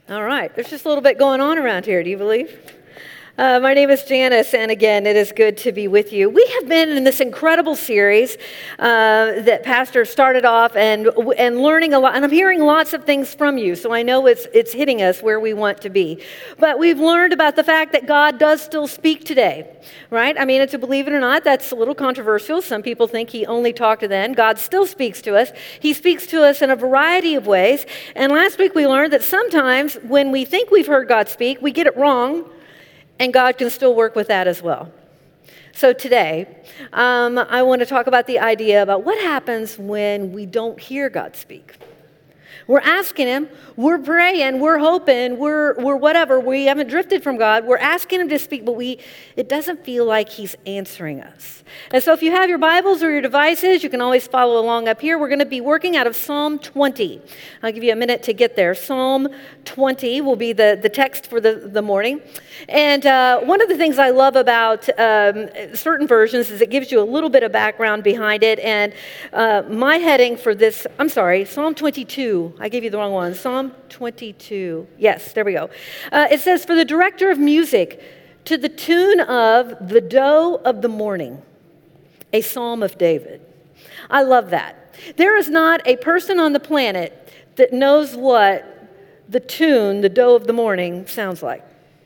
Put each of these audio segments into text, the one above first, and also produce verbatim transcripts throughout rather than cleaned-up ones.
All right, there's just a little bit going on around here, do you believe? Uh, my name is Janice, and again, it is good to be with you. We have been in this incredible series uh, that Pastor started off and and learning a lot, and I'm hearing lots of things from you, so I know it's it's hitting us where we want to be. But we've learned about the fact that God does still speak today, right? I mean, to believe it or not, that's a little controversial. Some people think he only talked then. God still speaks to us. He speaks to us in a variety of ways. And last week we learned that sometimes when we think we've heard God speak, we get it wrong. And God can still work with that as well. So today, um, I want to talk about the idea about what happens when we don't hear God speak. We're asking him, we're praying, we're hoping, we're we're whatever. We haven't drifted from God. We're asking him to speak, but we it doesn't feel like he's answering us. And so if you have your Bibles or your devices, you can always follow along up here. We're going to be working out of Psalm twenty. I'll give you a minute to get there. Psalm twenty will be the, the text for the, the morning. And uh, one of the things I love about um, certain versions is it gives you a little bit of background behind it. And uh, my heading for this, I'm sorry, Psalm twenty-two. I gave you the wrong one. Psalm twenty-two. Yes, there we go. Uh, it says, for the director of music, to the tune of the doe of the morning, a psalm of David. I love that. There is not a person on the planet that knows what the tune, the doe of the morning, sounds like.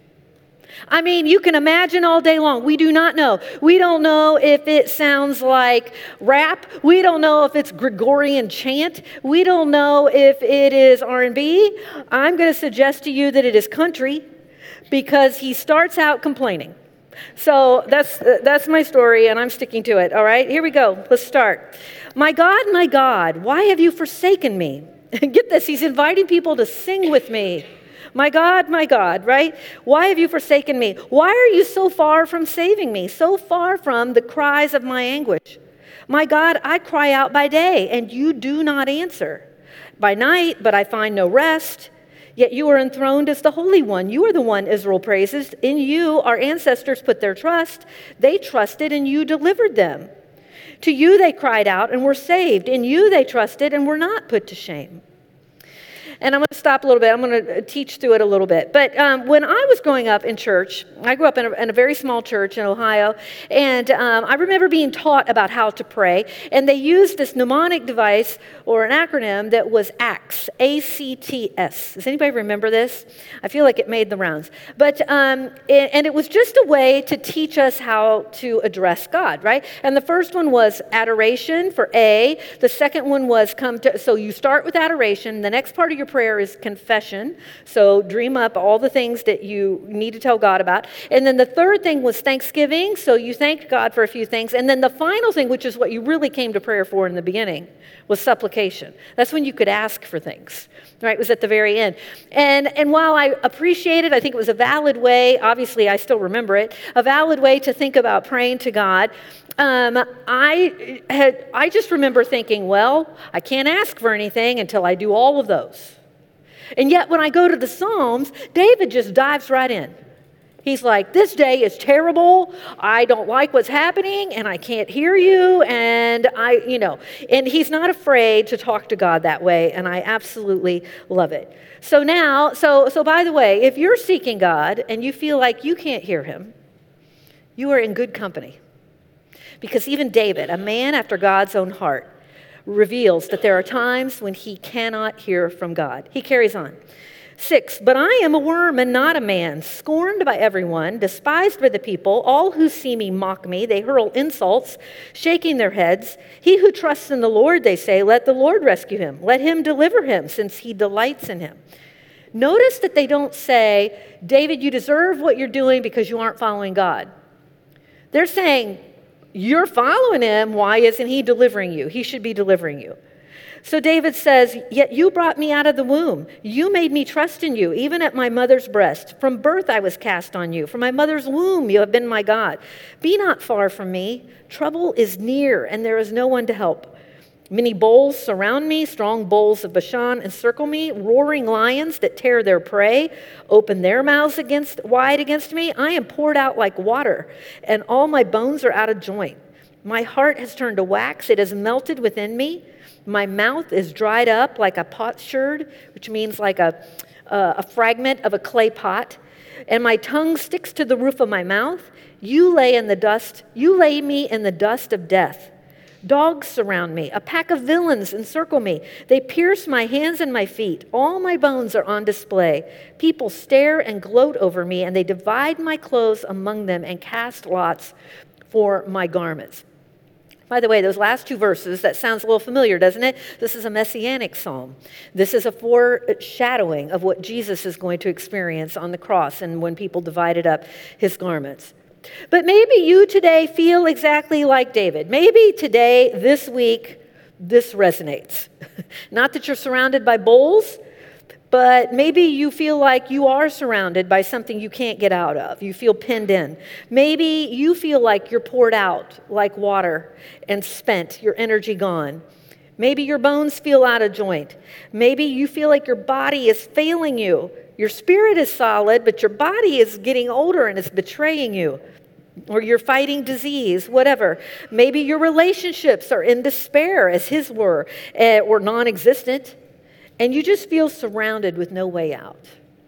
I mean, you can imagine all day long. We do not know. We don't know if it sounds like rap. We don't know if it's Gregorian chant. We don't know if it is R and B. I'm going to suggest to you that it is country because he starts out complaining. So that's that's my story, and I'm sticking to it. All right, here we go. Let's start. My God, my God, why have you forsaken me? Get this. He's inviting people to sing with me. My God, my God, right? Why have you forsaken me? Why are you so far from saving me, so far from the cries of my anguish? My God, I cry out by day, and you do not answer. By night, but I find no rest. Yet you are enthroned as the Holy One. You are the one Israel praises. In you, our ancestors put their trust. They trusted, and you delivered them. To you they cried out and were saved. In you they trusted and were not put to shame. And I'm going to stop a little bit. I'm going to teach through it a little bit. But um, when I was growing up in church, I grew up in a, in a very small church in Ohio, and um, I remember being taught about how to pray. And they used this mnemonic device or an acronym that was ACTS, A C T S. Does anybody remember this? I feel like it made the rounds. But um, it, and it was just a way to teach us how to address God, right? And the first one was adoration for A. The second one was come to. So you start with adoration. The next part of your prayer is confession. So dream up all the things that you need to tell God about. And then the third thing was thanksgiving. So you thanked God for a few things. And then the final thing, which is what you really came to prayer for in the beginning, was supplication. That's when you could ask for things, right? It was at the very end. And, and while I appreciate it, I think it was a valid way, obviously I still remember it, a valid way to think about praying to God. Um, I had I just remember thinking, well, I can't ask for anything until I do all of those. And yet when I go to the Psalms, David just dives right in. He's like, this day is terrible. I don't like what's happening, and I can't hear you. And I, you know, and he's not afraid to talk to God that way, and I absolutely love it. So now, so so by the way, if you're seeking God and you feel like you can't hear him, you are in good company. Because even David, a man after God's own heart, reveals that there are times when he cannot hear from God. He carries on. Six, but I am a worm and not a man, scorned by everyone, despised by the people. All who see me mock me. They hurl insults, shaking their heads. He who trusts in the Lord, they say, let the Lord rescue him. Let him deliver him, since he delights in him. Notice that they don't say, David, you deserve what you're doing because you aren't following God. They're saying, you're following him. Why isn't he delivering you? He should be delivering you. So David says, yet you brought me out of the womb. You made me trust in you, even at my mother's breast. From birth I was cast on you. From my mother's womb you have been my God. Be not far from me. Trouble is near, and there is no one to help. Many bulls surround me, strong bulls of Bashan encircle me, roaring lions that tear their prey, open their mouths against wide against me. I am poured out like water, and all my bones are out of joint. My heart has turned to wax, it has melted within me. My mouth is dried up like a potsherd, which means like a uh, a fragment of a clay pot, and my tongue sticks to the roof of my mouth. You lay in the dust, you lay me in the dust of death. Dogs surround me. A pack of villains encircle me. They pierce my hands and my feet. All my bones are on display. People stare and gloat over me, and they divide my clothes among them and cast lots for my garments. By the way, those last two verses, that sounds a little familiar, doesn't it? This is a messianic psalm. This is a foreshadowing of what Jesus is going to experience on the cross and when people divided up his garments. But maybe you today feel exactly like David. Maybe today, this week, this resonates. Not that you're surrounded by bulls, but maybe you feel like you are surrounded by something you can't get out of. You feel pinned in. Maybe you feel like you're poured out like water and spent, your energy gone. Maybe your bones feel out of joint. Maybe you feel like your body is failing you. Your spirit is solid, but your body is getting older and it's betraying you. Or you're fighting disease, whatever. Maybe your relationships are in despair, as his were, uh, or non-existent, and you just feel surrounded with no way out.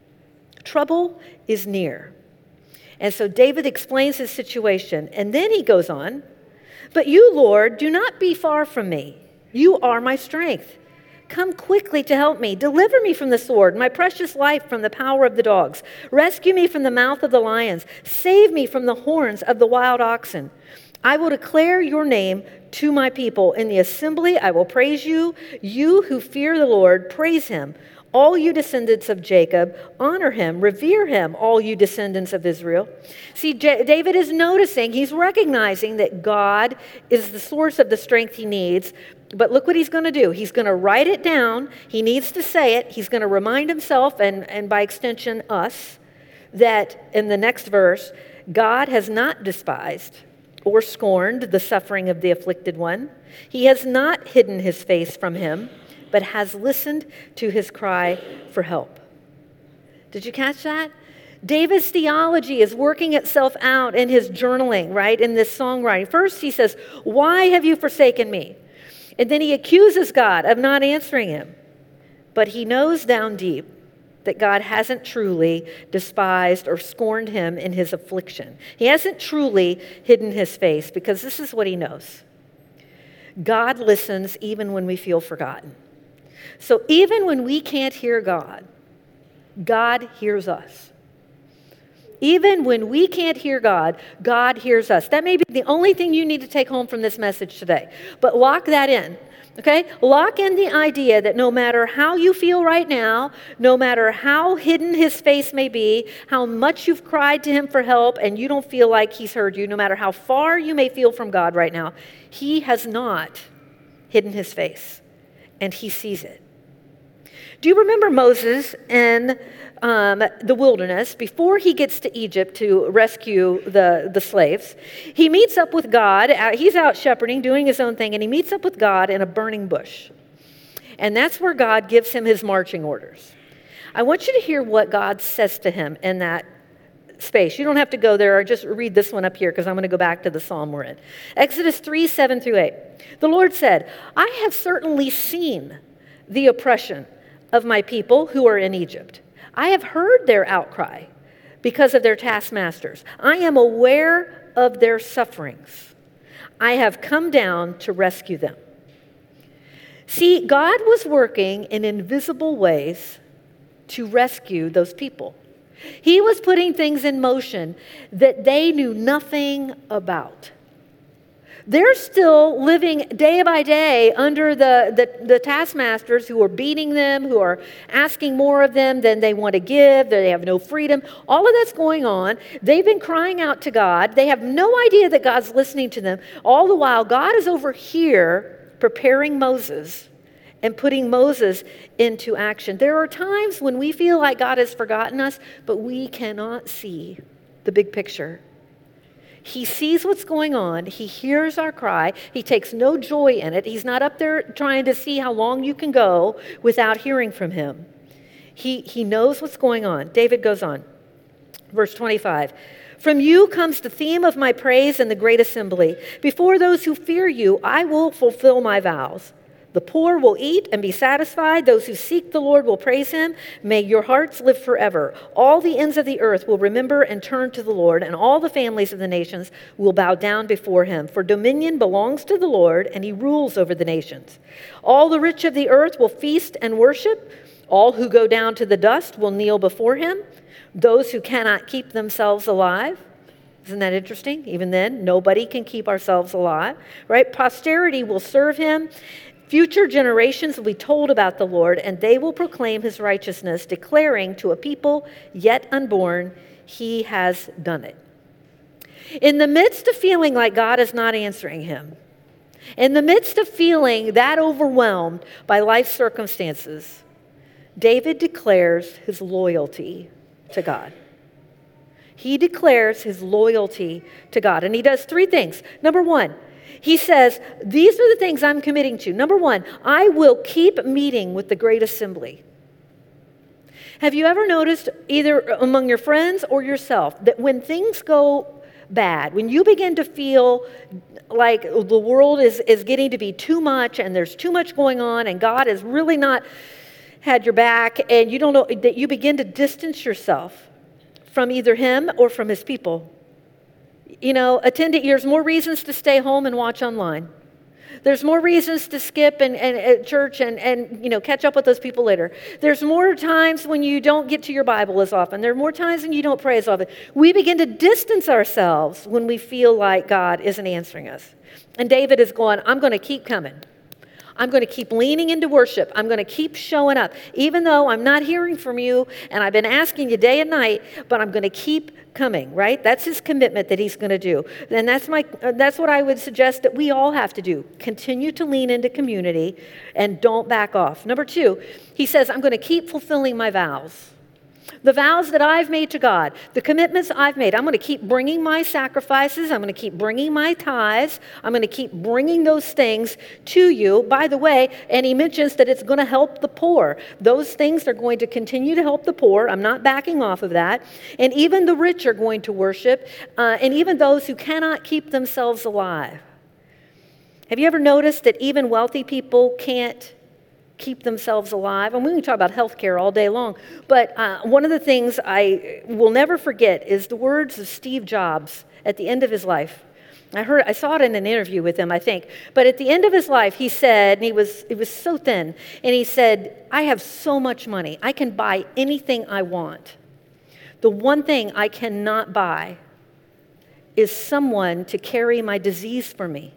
Trouble is near. And so David explains his situation, and then he goes on, "But you, Lord, do not be far from me. You are my strength. Come quickly to help me. Deliver me from the sword, my precious life from the power of the dogs. Rescue me from the mouth of the lions. Save me from the horns of the wild oxen. I will declare your name to my people. In the assembly I will praise you. You who fear the Lord, praise him. All you descendants of Jacob, honor him, revere him, all you descendants of Israel." See, J- David is noticing, he's recognizing that God is the source of the strength he needs. But look what he's going to do. He's going to write it down. He needs to say it. He's going to remind himself, and, and by extension us, that in the next verse, God has not despised or scorned the suffering of the afflicted one. He has not hidden his face from him, but has listened to his cry for help. Did you catch that? David's theology is working itself out in his journaling, right? In this songwriting. First, he says, "Why have you forsaken me?" And then he accuses God of not answering him. But he knows down deep that God hasn't truly despised or scorned him in his affliction. He hasn't truly hidden his face, because this is what he knows. God listens even when we feel forgotten. So even when we can't hear God, God hears us. Even when we can't hear God, God hears us. That may be the only thing you need to take home from this message today. But lock that in, okay? Lock in the idea that no matter how you feel right now, no matter how hidden his face may be, how much you've cried to him for help and you don't feel like he's heard you, no matter how far you may feel from God right now, he has not hidden his face, and he sees it. Do you remember Moses in um, the wilderness, before he gets to Egypt to rescue the, the slaves? He meets up with God. He's out shepherding, doing his own thing, and he meets up with God in a burning bush. And that's where God gives him his marching orders. I want you to hear what God says to him in that space. You don't have to go there, or just read this one up here, because I'm going to go back to the psalm we're in. Exodus three, seven through eight. The Lord said, "I have certainly seen the oppression of my people who are in Egypt. I have heard their outcry because of their taskmasters. I am aware of their sufferings. I have come down to rescue them." See, God was working in invisible ways to rescue those people. He was putting things in motion that they knew nothing about. They're still living day by day under the, the, the taskmasters who are beating them, who are asking more of them than they want to give. They have no freedom. All of that's going on. They've been crying out to God. They have no idea that God's listening to them. All the while, God is over here preparing Moses and putting Moses into action. There are times when we feel like God has forgotten us, but we cannot see the big picture. He sees what's going on. He hears our cry. He takes no joy in it. He's not up there trying to see how long you can go without hearing from him. He, he knows what's going on. David goes on. Verse twenty-five. "From you comes the theme of my praise in the great assembly. Before those who fear you, I will fulfill my vows. The poor will eat and be satisfied. Those who seek the Lord will praise him. May your hearts live forever. All the ends of the earth will remember and turn to the Lord, and all the families of the nations will bow down before him. For dominion belongs to the Lord, and he rules over the nations. All the rich of the earth will feast and worship. All who go down to the dust will kneel before him. Those who cannot keep themselves alive. Isn't that interesting? Even then, nobody can keep ourselves alive, right? Posterity will serve him. Future generations will be told about the Lord, and they will proclaim his righteousness, declaring to a people yet unborn, he has done it. In the midst of feeling like God is not answering him, in the midst of feeling that overwhelmed by life circumstances, David declares his loyalty to God. He declares his loyalty to God, and he does three things. Number one, he says, these are the things I'm committing to. Number one, I will keep meeting with the great assembly. Have you ever noticed, either among your friends or yourself, that when things go bad, when you begin to feel like the world is, is getting to be too much and there's too much going on and God has really not had your back, and you don't know, that you begin to distance yourself from either him or from his people? You know, attendant years, more reasons to stay home and watch online. There's more reasons to skip and, and at church and, and, you know, catch up with those people later. There's more times when you don't get to your Bible as often. There are more times when you don't pray as often. We begin to distance ourselves when we feel like God isn't answering us. And David is going, I'm going to keep coming. I'm going to keep leaning into worship. I'm going to keep showing up, even though I'm not hearing from you and I've been asking you day and night, but I'm going to keep coming, right? That's his commitment that he's going to do. And that's my that's what I would suggest that we all have to do. Continue to lean into community and don't back off. Number two, he says, I'm going to keep fulfilling my vows. The vows that I've made to God, the commitments I've made, I'm going to keep bringing my sacrifices. I'm going to keep bringing my tithes. I'm going to keep bringing those things to you. By the way, and he mentions that it's going to help the poor. Those things are going to continue to help the poor. I'm not backing off of that. And even the rich are going to worship, uh, and even those who cannot keep themselves alive. Have you ever noticed that even wealthy people can't keep themselves alive? And we can talk about healthcare all day long, but uh, one of the things I will never forget is the words of Steve Jobs at the end of his life. I heard, I saw it in an interview with him, I think, but at the end of his life, he said, and he was, he was so thin, and he said, I have so much money, I can buy anything I want. The one thing I cannot buy is someone to carry my disease for me.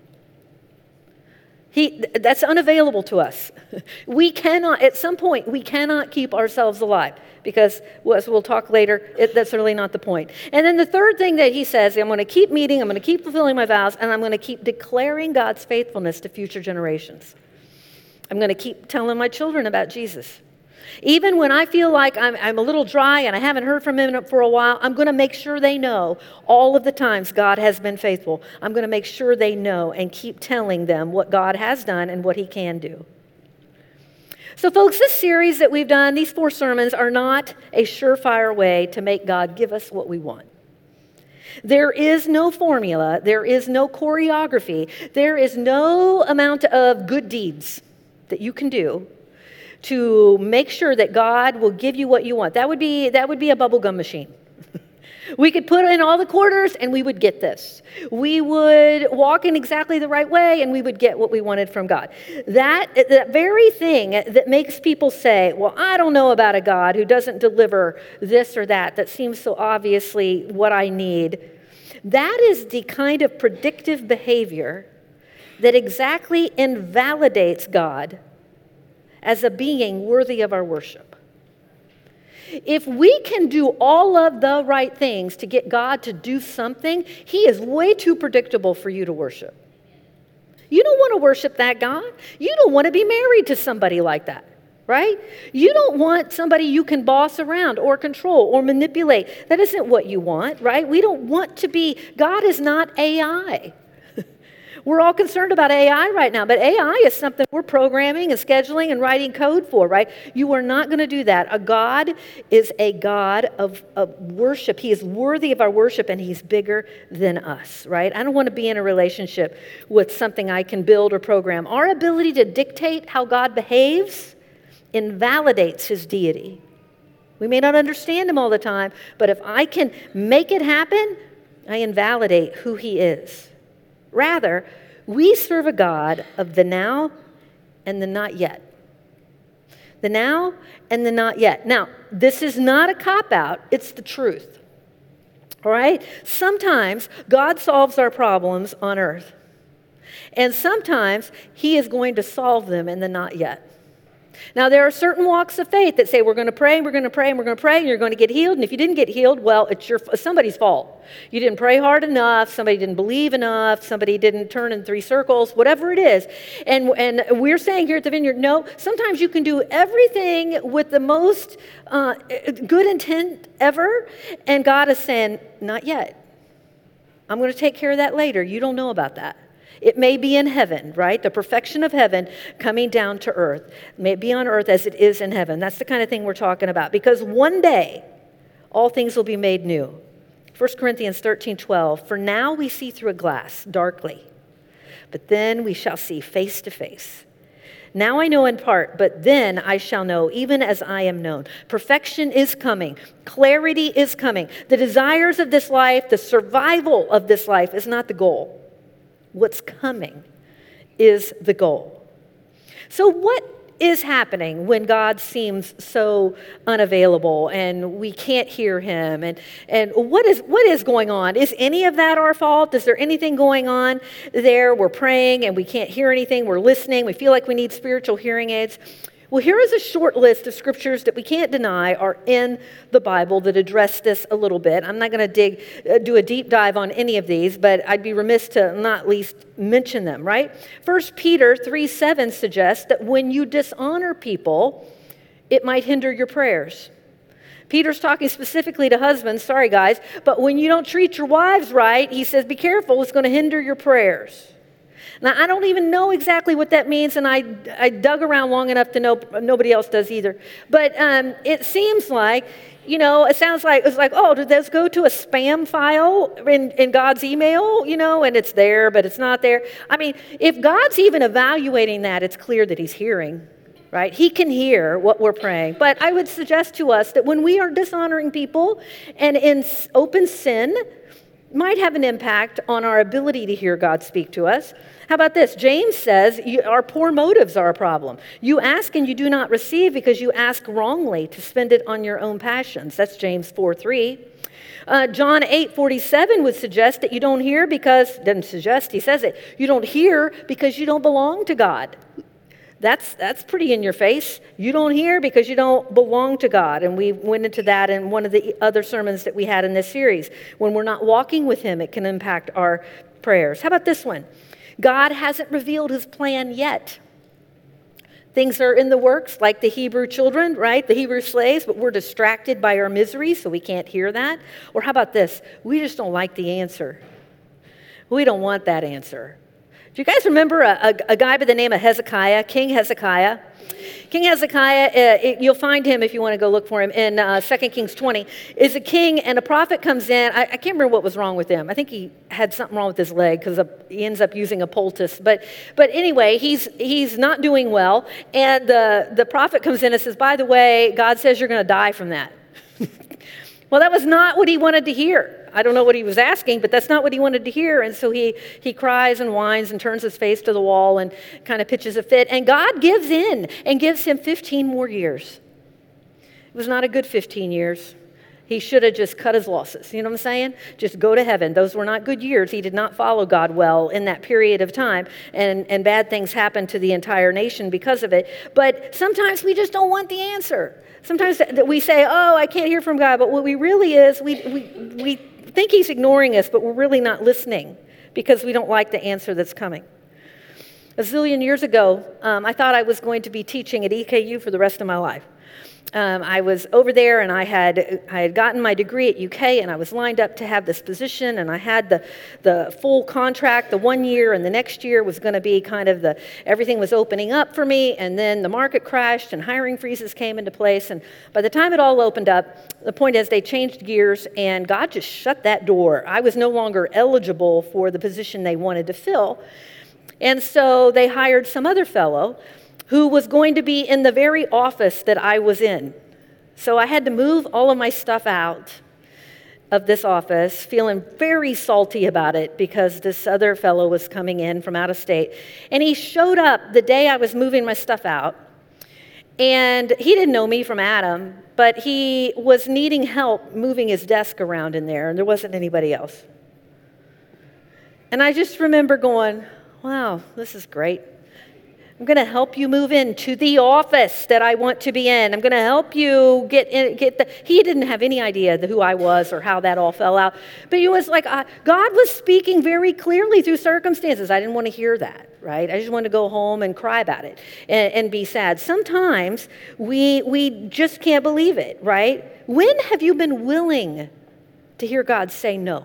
He, that's unavailable to us. We cannot, at some point, we cannot keep ourselves alive because, as we'll talk later, it, that's really not the point. And then the third thing that he says, I'm going to keep meeting, I'm going to keep fulfilling my vows, and I'm going to keep declaring God's faithfulness to future generations. I'm going to keep telling my children about Jesus. Even when I feel like I'm, I'm a little dry and I haven't heard from him for a while, I'm going to make sure they know all of the times God has been faithful. I'm going to make sure they know and keep telling them what God has done and what he can do. So folks, this series that we've done, these four sermons, are not a surefire way to make God give us what we want. There is no formula. There is no choreography. There is no amount of good deeds that you can do to make sure that God will give you what you want. That would be that would be a bubblegum machine. We could put in all the quarters and we would get this. We would walk in exactly the right way and we would get what we wanted from God. That, that very thing that makes people say, well, I don't know about a God who doesn't deliver this or that, that seems so obviously what I need. That is the kind of predictive behavior that exactly invalidates God as a being worthy of our worship. If we can do all of the right things to get God to do something, he is way too predictable for you to worship. You don't want to worship that God. You don't want to be married to somebody like that, right? You don't want somebody you can boss around or control or manipulate. That isn't what you want, right? We don't want to be, God is not A I. We're all concerned about A I right now, but A I is something we're programming and scheduling and writing code for, right? You are not going to do that. A God is a God of, of worship. He is worthy of our worship, and he's bigger than us, right? I don't want to be in a relationship with something I can build or program. Our ability to dictate how God behaves invalidates his deity. We may not understand him all the time, but if I can make it happen, I invalidate who he is. Rather, we serve a God of the now and the not yet. The now and the not yet. Now, this is not a cop-out, it's the truth. All right? Sometimes God solves our problems on earth. And sometimes he is going to solve them in the not yet. Now, there are certain walks of faith that say we're going to pray, and we're going to pray, and we're going to pray, and you're going to get healed. And if you didn't get healed, well, it's your somebody's fault. You didn't pray hard enough, somebody didn't believe enough, somebody didn't turn in three circles, whatever it is. And, and we're saying here at the Vineyard, no, sometimes you can do everything with the most uh, good intent ever, and God is saying, not yet. I'm going to take care of that later. You don't know about that. It may be in heaven, right? The perfection of heaven coming down to earth. It may be on earth as it is in heaven. That's the kind of thing we're talking about. Because one day, all things will be made new. First Corinthians thirteen twelve, for now we see through a glass, darkly, but then we shall see face to face. Now I know in part, but then I shall know, even as I am known. Perfection is coming. Clarity is coming. The desires of this life, the survival of this life is not the goal. What's coming is the goal. So what is happening when God seems so unavailable and we can't hear him? And, and what is what is going on? Is any of that our fault? Is there anything going on there? We're praying and we can't hear anything. We're listening. We feel like we need spiritual hearing aids. Well, here is a short list of scriptures that we can't deny are in the Bible that address this a little bit. I'm not going to dig, uh, do a deep dive on any of these, but I'd be remiss to not at least mention them, right? First Peter three seven suggests that when you dishonor people, it might hinder your prayers. Peter's talking specifically to husbands, sorry guys, but when you don't treat your wives right, he says, be careful, it's going to hinder your prayers. Now, I don't even know exactly what that means, and I, I dug around long enough to know nobody else does either. But um, it seems like, you know, it sounds like, it's like, oh, did those go to a spam file in, in God's email, you know, and it's there, but it's not there? I mean, if God's even evaluating that, it's clear that he's hearing, right? He can hear what we're praying. But I would suggest to us that when we are dishonoring people and in open sin, might have an impact on our ability to hear God speak to us. How about this? James says you, our poor motives are a problem. You ask and you do not receive because you ask wrongly to spend it on your own passions. That's James four three. Uh, John eight forty-seven would suggest that you don't hear because, doesn't suggest, he says it, you don't hear because you don't belong to God. That's that's pretty in your face. You don't hear because you don't belong to God. And we went into that in one of the other sermons that we had in this series. When we're not walking with him, it can impact our prayers. How about this one? God hasn't revealed his plan yet. Things are in the works, like the Hebrew children, right? The Hebrew slaves, but we're distracted by our misery, so we can't hear that. Or how about this? We just don't like the answer. We don't want that answer. Do you guys remember a, a, a guy by the name of Hezekiah, King Hezekiah? King Hezekiah, uh, it, you'll find him if you want to go look for him in uh, Second Kings twenty, is a king and a prophet comes in. I, I can't remember what was wrong with him. I think he had something wrong with his leg because he ends up using a poultice. But but anyway, he's he's not doing well. And the, the prophet comes in and says, by the way, God says you're going to die from that. Well, that was not what he wanted to hear. I don't know what he was asking, but that's not what he wanted to hear. And so he he cries and whines and turns his face to the wall and kind of pitches a fit. And God gives in and gives him fifteen more years. It was not a good fifteen years. He should have just cut his losses. You know what I'm saying? Just go to heaven. Those were not good years. He did not follow God well in that period of time. And, and bad things happened to the entire nation because of it. But sometimes we just don't want the answer. Sometimes we say, oh, I can't hear from God. But what we really is, we, we, we think he's ignoring us, but we're really not listening because we don't like the answer that's coming. A zillion years ago, um, I thought I was going to be teaching at E K U for the rest of my life. Um, I was over there, and I had I had gotten my degree at U K, and I was lined up to have this position, and I had the the full contract, the one year, and the next year was going to be kind of the everything was opening up for me, and then the market crashed, and hiring freezes came into place, and by the time it all opened up, the point is they changed gears, and God just shut that door. I was no longer eligible for the position they wanted to fill, and so they hired some other fellow who was going to be in the very office that I was in. So I had to move all of my stuff out of this office, feeling very salty about it because this other fellow was coming in from out of state. And he showed up the day I was moving my stuff out. And he didn't know me from Adam, but he was needing help moving his desk around in there, and there wasn't anybody else. And I just remember going, wow, this is great. I'm going to help you move into the office that I want to be in. I'm going to help you get in, get the, he didn't have any idea who I was or how that all fell out. But it was like, uh, God was speaking very clearly through circumstances. I didn't want to hear that, right? I just wanted to go home and cry about it and, and be sad. Sometimes we, we just can't believe it, right? When have you been willing to hear God say no?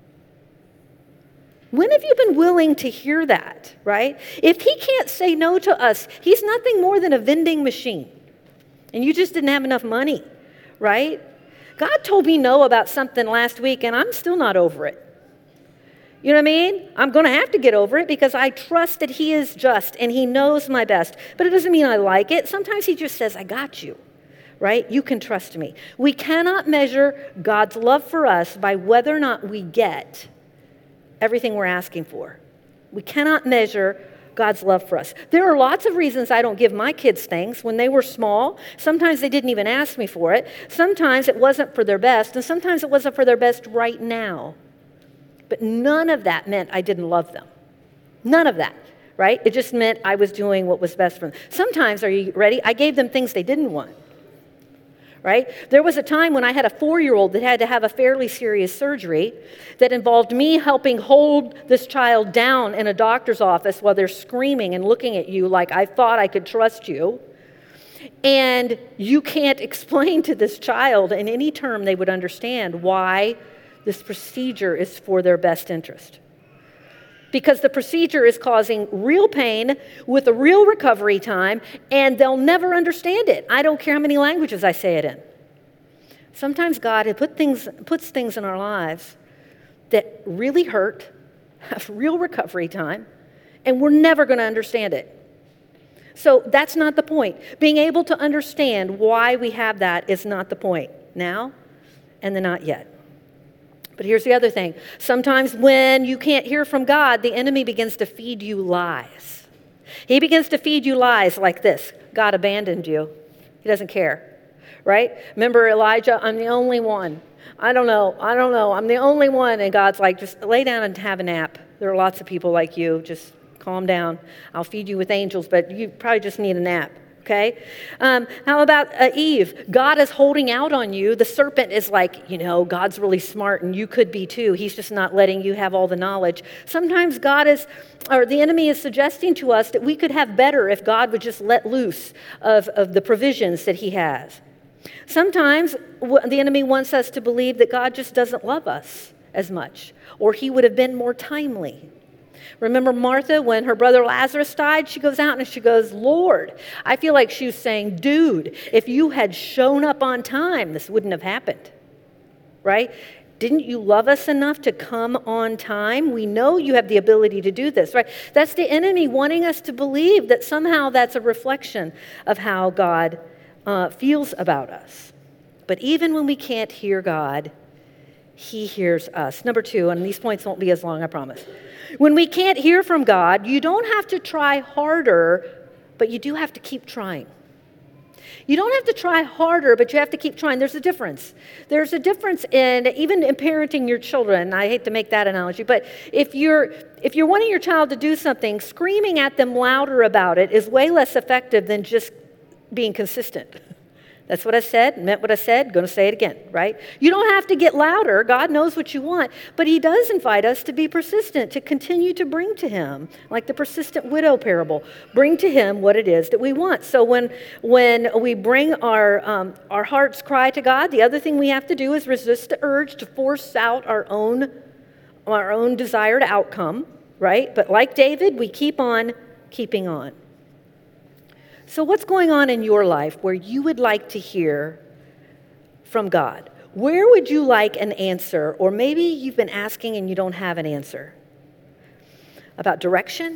When have you been willing to hear that, right? If he can't say no to us, he's nothing more than a vending machine. And you just didn't have enough money, right? God told me no about something last week, and I'm still not over it. You know what I mean? I'm going to have to get over it because I trust that he is just and he knows my best. But it doesn't mean I like it. Sometimes he just says, I got you, right? You can trust me. We cannot measure God's love for us by whether or not we get everything we're asking for. We cannot measure God's love for us. There are lots of reasons I don't give my kids things. When they were small, sometimes they didn't even ask me for it. Sometimes it wasn't for their best, and sometimes it wasn't for their best right now. But none of that meant I didn't love them. None of that, right? It just meant I was doing what was best for them. Sometimes, are you ready? I gave them things they didn't want. Right? There was a time when I had a four-year-old that had to have a fairly serious surgery that involved me helping hold this child down in a doctor's office while they're screaming and looking at you like I thought I could trust you. And you can't explain to this child in any term they would understand why this procedure is for their best interest. Because the procedure is causing real pain with a real recovery time, and they'll never understand it. I don't care how many languages I say it in. Sometimes God put things, puts things in our lives that really hurt, have real recovery time, and we're never going to understand it. So that's not the point. Being able to understand why we have that is not the point. Now and the not yet. But here's the other thing. Sometimes when you can't hear from God, the enemy begins to feed you lies. He begins to feed you lies like this. God abandoned you. He doesn't care, right? Remember Elijah? I'm the only one. I don't know. I don't know. I'm the only one. And God's like, just lay down and have a nap. There are lots of people like you. Just calm down. I'll feed you with angels, but you probably just need a nap. Okay? Um, how about uh, Eve? God is holding out on you. The serpent is like, you know, God's really smart and you could be too. He's just not letting you have all the knowledge. Sometimes God is, or the enemy is suggesting to us that we could have better if God would just let loose of, of the provisions that he has. Sometimes the enemy wants us to believe that God just doesn't love us as much, or he would have been more timely. Remember Martha, when her brother Lazarus died, she goes out and she goes, Lord, I feel like she was saying, dude, if you had shown up on time, this wouldn't have happened, right? Didn't you love us enough to come on time? We know you have the ability to do this, right? That's the enemy wanting us to believe that somehow that's a reflection of how God uh, feels about us. But even when we can't hear God, he hears us. Number two, and these points won't be as long, I promise. When we can't hear from God, you don't have to try harder, but you do have to keep trying. You don't have to try harder, but you have to keep trying. There's a difference. There's a difference in even in parenting your children. I hate to make that analogy, but if you're if you're wanting your child to do something, screaming at them louder about it is way less effective than just being consistent. That's what I said, meant what I said, going to say it again, right? You don't have to get louder. God knows what you want. But he does invite us to be persistent, to continue to bring to him, like the persistent widow parable, bring to him what it is that we want. So when when we bring our, um, our heart's cry to God, the other thing we have to do is resist the urge to force out our own, our own desired outcome, right? But like David, we keep on keeping on. So what's going on in your life where you would like to hear from God? Where would you like an answer? Or maybe you've been asking and you don't have an answer. About direction,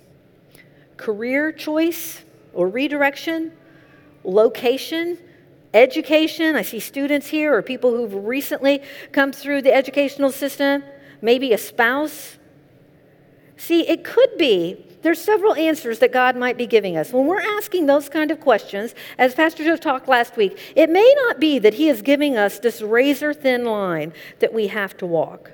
career choice or redirection, location, education. I see students here or people who've recently come through the educational system, maybe a spouse. See, it could be there's several answers that God might be giving us. When we're asking those kind of questions, as Pastor Joe talked last week, it may not be that he is giving us this razor-thin line that we have to walk.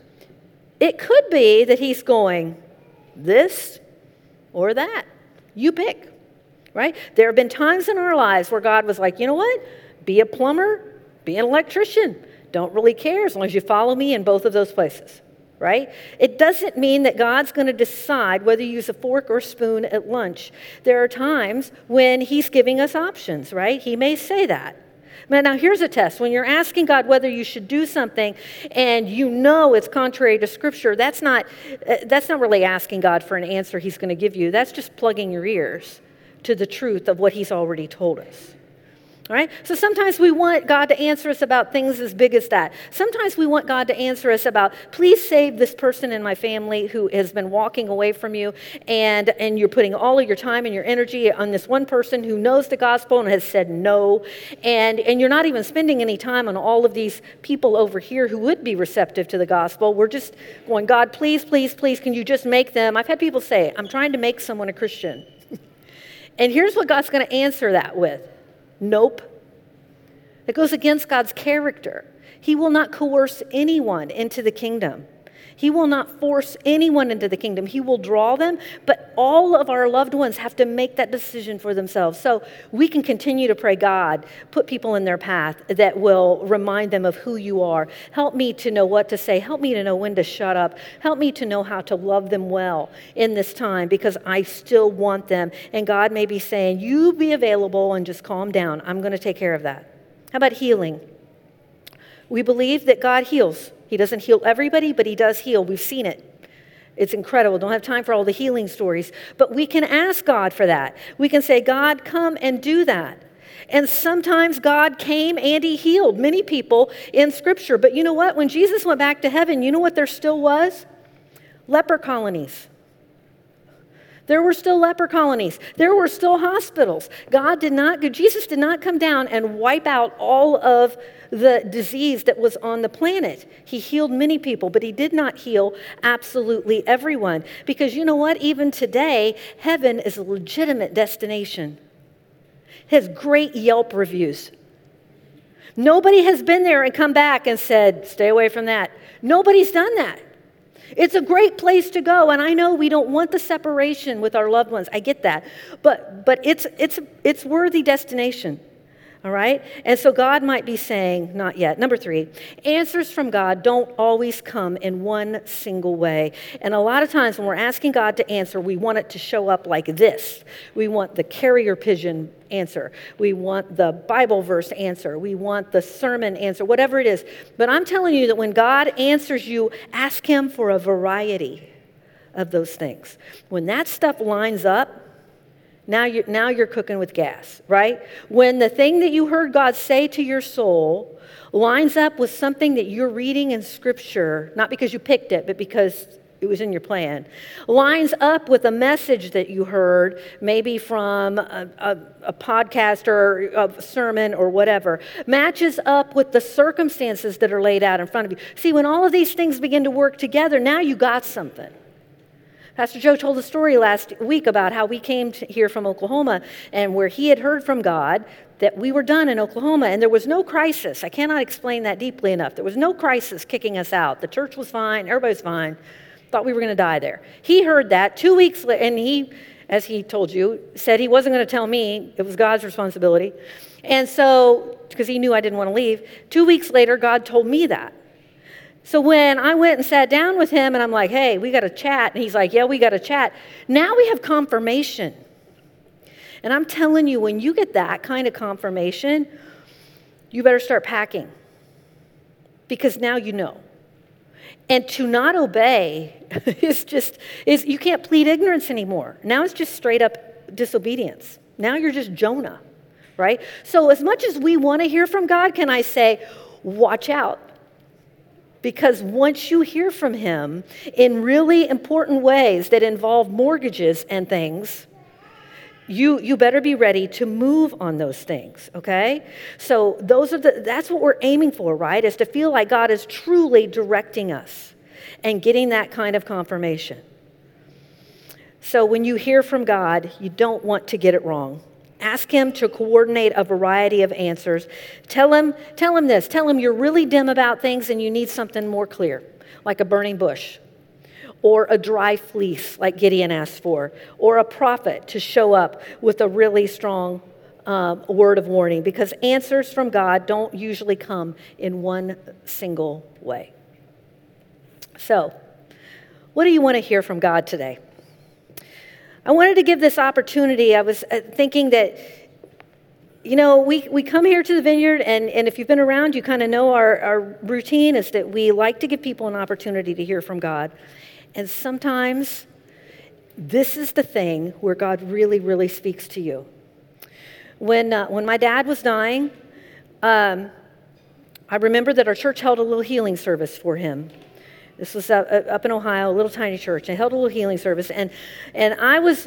It could be that he's going, this or that. You pick, right? There have been times in our lives where God was like, you know what? Be a plumber, be an electrician. Don't really care as long as you follow me in both of those places. Right? It doesn't mean that God's going to decide whether you use a fork or spoon at lunch. There are times when he's giving us options, right? He may say that. Now, now here's a test. When you're asking God whether you should do something and you know it's contrary to Scripture, that's not, uh, that's not really asking God for an answer he's going to give you. That's just plugging your ears to the truth of what he's already told us. All right? So sometimes we want God to answer us about things as big as that. Sometimes we want God to answer us about, please save this person in my family who has been walking away from you, and, and you're putting all of your time and your energy on this one person who knows the gospel and has said no, and, and you're not even spending any time on all of these people over here who would be receptive to the gospel. We're just going, God, please, please, please, can you just make them? I've had people say, I'm trying to make someone a Christian. And here's what God's going to answer that with. Nope. It goes against God's character. He will not coerce anyone into the kingdom. He will not force anyone into the kingdom. He will draw them, but all of our loved ones have to make that decision for themselves. So we can continue to pray, God, put people in their path that will remind them of who you are. Help me to know what to say. Help me to know when to shut up. Help me to know how to love them well in this time because I still want them. And God may be saying, you be available and just calm down. I'm going to take care of that. How about healing? We believe that God heals. He doesn't heal everybody, but he does heal. We've seen it. It's incredible. Don't have time for all the healing stories. But we can ask God for that. We can say, God, come and do that. And sometimes God came and he healed many people in Scripture. But you know what? When Jesus went back to heaven, you know what there still was? Leper colonies. There were still leper colonies. There were still hospitals. God did not, Jesus did not come down and wipe out all of the disease that was on the planet. He healed many people, but he did not heal absolutely everyone. Because you know what? Even today, heaven is a legitimate destination. It has great Yelp reviews. Nobody has been there and come back and said, stay away from that. Nobody's done that. It's a great place to go, and I know we don't want the separation with our loved ones. I get that, but but it's it's it's worthy destination, all right? And so God might be saying, not yet. Number three, answers from God don't always come in one single way. And a lot of times when we're asking God to answer, we want it to show up like this. We want the carrier pigeon answer. We want the Bible verse answer. We want the sermon answer, whatever it is. But I'm telling you that when God answers you, ask him for a variety of those things. When that stuff lines up, now you're, now you're cooking with gas, right? When the thing that you heard God say to your soul lines up with something that you're reading in Scripture, not because you picked it, but because it was in your plan, lines up with a message that you heard, maybe from a, a, a podcast or a sermon or whatever, matches up with the circumstances that are laid out in front of you. See, when all of these things begin to work together, now you got something. Pastor Joe told a story last week about how we came to here from Oklahoma and where he had heard from God that we were done in Oklahoma and there was no crisis. I cannot explain that deeply enough. There was no crisis kicking us out. The church was fine. Everybody was fine. Thought we were going to die there. He heard that two weeks later, and he as he told you, said he wasn't going to tell me. It was God's responsibility. And so, because he knew I didn't want to leave, two weeks later, God told me that. So when I went and sat down with him and I'm like, hey, we got to chat. And he's like, yeah, we got to chat. Now we have confirmation. And I'm telling you, when you get that kind of confirmation, you better start packing. Because now you know. And to not obey is just, is you can't plead ignorance anymore. Now it's just straight up disobedience. Now you're just Jonah, right? So as much as we want to hear from God, can I say, watch out. Because once you hear from him in really important ways that involve mortgages and things, you you better be ready to move on those things, okay? So those are the that's what we're aiming for, right? Is to feel like God is truly directing us and getting that kind of confirmation. So when you hear from God, you don't want to get it wrong. Ask him to coordinate a variety of answers. Tell him, tell him this. Tell him you're really dim about things and you need something more clear, like a burning bush, or a dry fleece, like Gideon asked for, or a prophet to show up with a really strong um, word of warning, because answers from God don't usually come in one single way. So, what do you want to hear from God today? I wanted to give this opportunity. I was thinking that, you know, we, we come here to the Vineyard, and, and if you've been around, you kind of know our, our routine is that we like to give people an opportunity to hear from God. And sometimes this is the thing where God really, really speaks to you. When, uh, when my dad was dying, um, I remember that our church held a little healing service for him. This was up, up in Ohio, a little tiny church. I held a little healing service. And, and I was,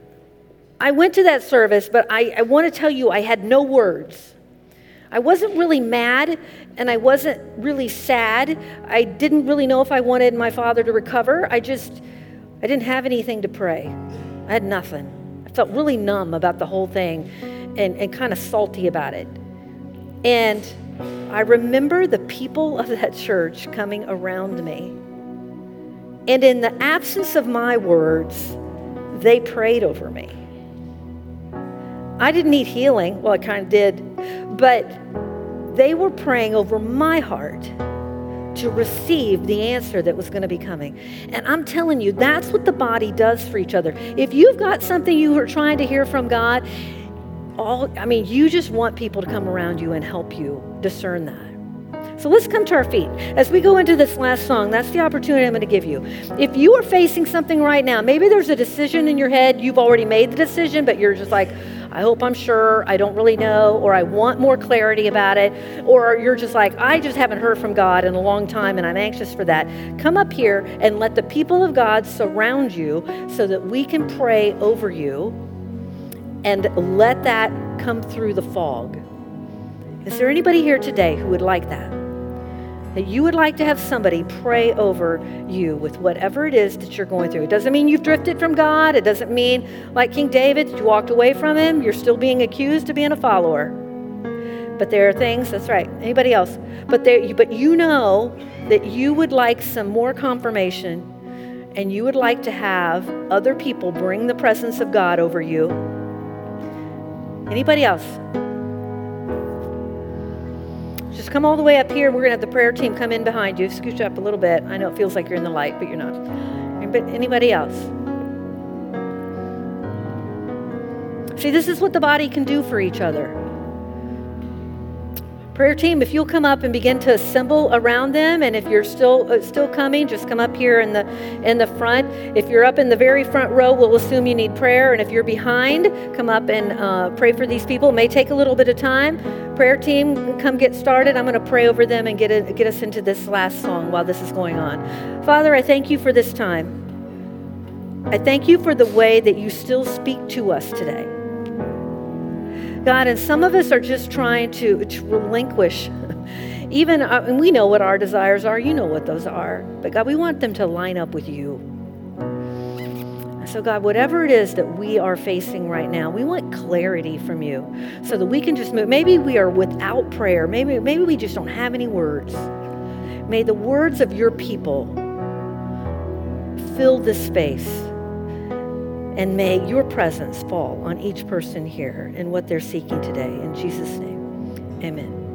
I went to that service, but I, I want to tell you, I had no words. I wasn't really mad, and I wasn't really sad. I didn't really know if I wanted my father to recover. I just, I didn't have anything to pray. I had nothing. I felt really numb about the whole thing and, and kind of salty about it. And I remember the people of that church coming around me. And in the absence of my words, they prayed over me. I didn't need healing. Well, I kind of did. But they were praying over my heart to receive the answer that was going to be coming. And I'm telling you, that's what the body does for each other. If you've got something you are trying to hear from God, all I mean, you just want people to come around you and help you discern that. So let's come to our feet. As we go into this last song, that's the opportunity I'm going to give you. If you are facing something right now, maybe there's a decision in your head, you've already made the decision, but you're just like, I hope I'm sure, I don't really know, or I want more clarity about it, or you're just like, I just haven't heard from God in a long time and I'm anxious for that. Come up here and let the people of God surround you so that we can pray over you and let that come through the fog. Is there anybody here today who would like that? That you would like to have somebody pray over you with whatever it is that you're going through. It doesn't mean you've drifted from God. It doesn't mean, like King David, you walked away from him. You're still being accused of being a follower. But there are things, that's right, anybody else. But there, but you know that you would like some more confirmation, and you would like to have other people bring the presence of God over you. Anybody else? Just come all the way up here. We're going to have the prayer team come in behind you. Scooch up a little bit. I know it feels like you're in the light, but you're not. But anybody else? See, this is what the body can do for each other. Prayer team, if you'll come up and begin to assemble around them, and if you're still uh, still coming, just come up here in the in the front. If you're up in the very front row, we'll assume you need prayer, and if you're behind, come up and uh, pray for these people. It may take a little bit of time. Prayer team, come get started. I'm going to pray over them and get it, get us into this last song while this is going on. Father, I thank you for this time. I thank you for the way that you still speak to us today. God, and some of us are just trying to, to relinquish, even, uh, and we know what our desires are, you know what those are, but God, we want them to line up with you. So God, whatever it is that we are facing right now, we want clarity from you so that we can just move. Maybe we are without prayer, maybe, maybe we just don't have any words. May the words of your people fill this space. And may your presence fall on each person here and what they're seeking today. In Jesus' name, amen.